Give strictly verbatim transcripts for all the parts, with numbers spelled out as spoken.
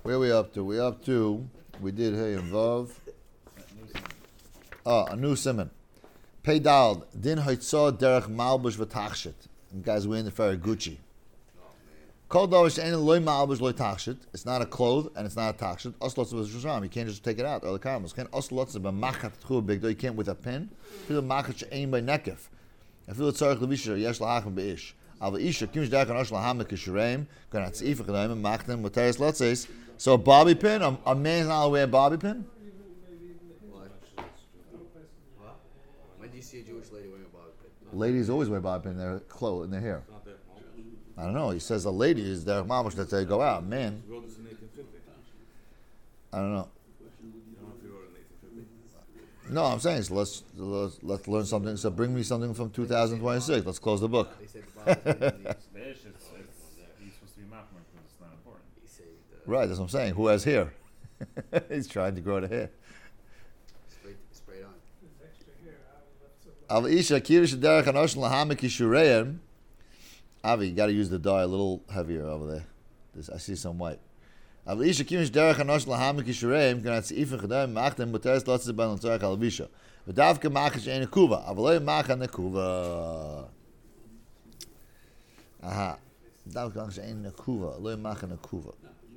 Where are we up to? We up to, we did Hey and Vav. Oh, a new simon. Pei Dal, Din Haitzah Derech Malbush V'Tachshit. And guys, we're in the fair Gucci. Kol Davish Ein Loy Malbush Loy Tachshit. It's not a cloth and it's not a Tachshit. Oslotz of Shasham. You can't just take it out. Or the caramels. Can't Oslotz of a Machat Tchu Big. You can't with a pen. Feel Machat She'ein by Nekef. I feel it's Tzarech Levisha Yesh La'achim Be'ish. Al Isha Kimsh Derech Anosh Lahamek Yishureim. Gonna Tzif Chadaim Machtem Materis Lotzes. So a bobby pin. A, a man's not allowed to wear a bobby pin. When do you see a Jewish lady wearing a bobby pin? Ladies always wear bobby pin in their clothes, in their hair. I don't know. He says a lady is their mamash that they go out. Man, I don't know. No, I'm saying so let's, let's let's learn something. So bring me something from two thousand twenty-six. Let's close the book. Right, that's what I'm saying. Who has hair? He's trying to grow the hair. Straight, straight on. Avi, you got to use the dye a little heavier over there. This, I see some white. Avi, Isha Kirish Derech Anosh Lahamek Yishureim, Ganat Seifin Chadayim, Machtem, Muteres Lotzes Ben Lantzarech Alavisha. V'davka Machash Ein Nekuva, Avalei Macha Nekuva. Aha. V'davka Machash Ein Nekuva, Alei Macha Nekuva.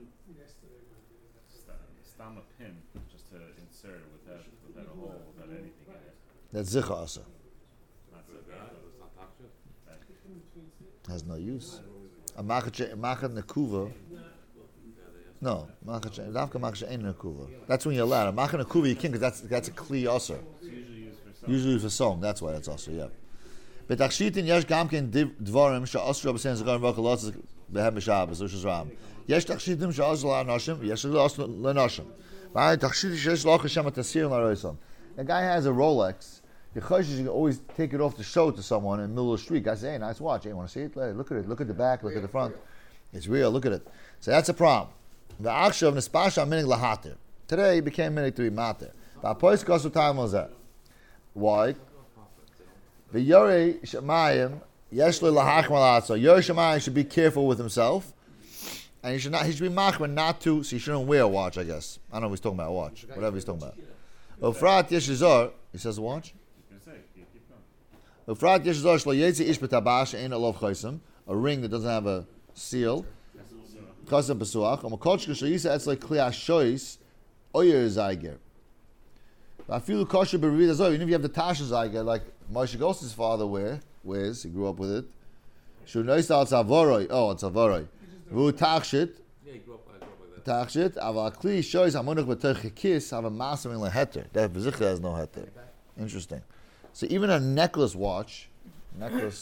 Stam a pin, just to insert it without, without a hole, without anything in it. That's Zicha Asa. Not so bad. Has no use. A Macha Nekuva. No, Dafka Macha Ein Nekuva. That's when you're allowed. A Macha Nekuva you can't because that's that's a Kli Aser. Usually used for song. Usually for song. That's why that's also yeah. But Tachshitin Yesh Gamkin Dvarim Sha'asra B'Sein Zechar V'Chalotzes Behem B'Shabbos Rosh Hashanah. Yesh Tachshitim Sha'asra L'Anoshim Yesh L'Asra L'Anoshim. V'Ay Tachshitim Shesh L'Ach Hashem Atasirim L'Aroisam. A guy has a Rolex. Your chosh is you can always take it off to show to someone in the middle of the street. Guy say, "Hey, nice watch. Hey, want to see it? Look at it. Look at the back. Look at the front. It's real. Look at it." So that's a problem. The aksha of nespasha minig lahatir. Today it became minig to be matir. But apois kosu time was that. Why? The yori shemayim yeshli lahach malatzo. Yori shemayim should be careful with himself, and he should not. He should be machmer not to. So he shouldn't wear a watch. I guess I don't know if he's talking about a watch. Whatever he's talking about. Ufrat yeshizor. He says a watch. Ufrat yeshizor shlo yetzi ish b'tabash ein alov chaysim. A ring that doesn't have a seal. Chasam pesuach. Am kochke shayisa it's like klias shois oyer zayger. I feel kosher b'revid azov. Even if you have the tasha zayger, like Moshe Gos's father wear wears, he grew up with it. Shu noisa al tzavoroy. Oh, it's tzavoroy. Vu tachshit. Yeah, he grew up, I grew up like that. Tachshit. Aval kli shois hamonach b'tech kiss have a master in leheter. That v'zichra has no heter. Interesting. So even a necklace watch, necklace.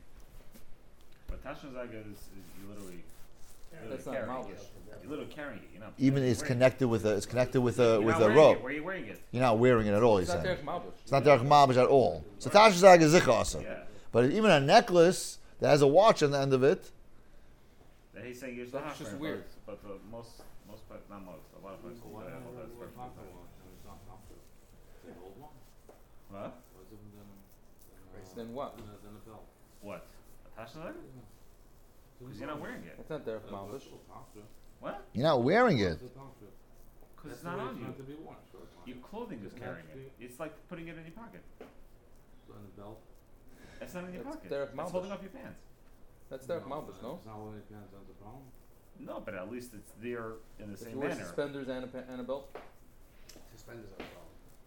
But Tasha Zaga is, is you literally, literally That's not carrying malbush. it. You're literally carrying it. You're not. Even you're it's wearing connected with a it's connected with a it. You're with not a wearing rope. it. Where are you wearing it? You're not wearing it at all. He's It's not saying Derech Malbush. it's not Derech Malbush at all. So Tasha Zag is zichasa. Yeah. But even a necklace that has a watch on the end of it. That he's saying you're That's not just wearing, weird. But, but uh, most most places, not most, a lot of places. Why uh, not hold that wear first a one. pocket watch and it's not comfortable? The old one? What? What's different than, than, uh, Then what? than, a- than a belt? What? A Tasha Zaga? Because you're not wearing it. It's not Derech Uh, Malbush. it's still comfortable. What? You're not wearing it. It's still comfortable. Because it's That's not the way on it's you. meant to be worn. So it's not- Your clothing is It's carrying not it. It's like putting it in your pocket. so in the belt. It's not in your That's pocket. Derech It's Malbush. holding up your pants. That's Derech Malbush, no? It's not wearing pants, that's the problem. No, but at least it's there in the If same you wear manner. suspenders and a, pa- and a belt. Suspenders are a problem.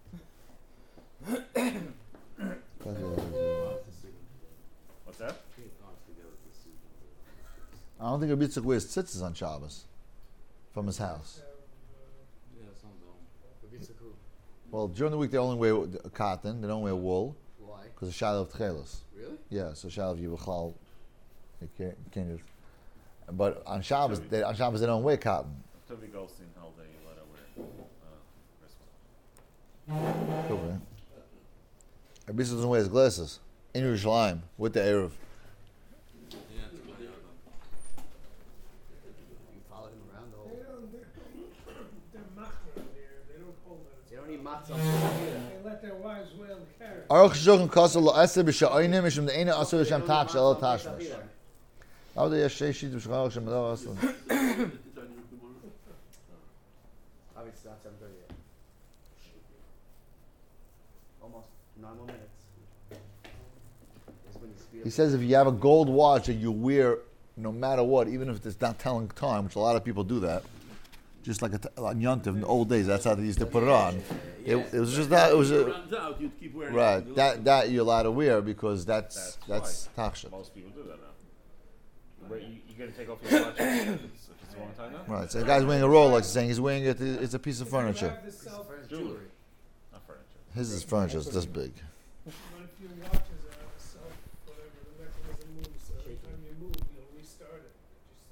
What's that? I don't think Rabbi Yitzchak wears tzitzis on Shabbos from his house. Yeah, some don't. Well, during the week they only wear cotton. They don't wear wool Why? because of Shiloh of Tchelos. Really? Yeah, so Shiloh Yivuchal. You can't, you can't just. But on Shabbos, they, on Shabbos they don't wear cotton. Toby Goldstein held a letter where uh, wristwatch. Cool, man. Rabbi Yitzchak doesn't wear his glasses in Yerushalayim with the Eruv. Yeah, it's a good idea. You follow him around the whole. They don't, they're, they're machmer there. They don't hold it. They don't eat matzah either. They let their wives wear the carrot. Aruch Shulchan Kasser Lo Eser B'Sha'onim Mishum De'ena Asur Hashem Tak Shelo Tashmish. How do you say Shittim Shulchan Hashem Lo Aslan? Nine more minutes. It's when you speed He up. says if you have a gold watch that you wear no matter what, even if it's not telling time, which a lot of people do that, just like a t- on Yontiv in the old days, that's how they used to put it on. It, it was just that it was a, runs out, you'd keep wearing it. right. That that you're allowed to wear because that's That's that's taksha. Most people do that now. Wait, you, you gotta take off your watch if it's, if it's the wrong time now? Right. So the guy's wearing a Rolex, saying he's wearing it. It's a piece of You furniture. have the self, Furniture Jewelry. jewelry. Not furniture. His is furniture. It's this big. but if you watch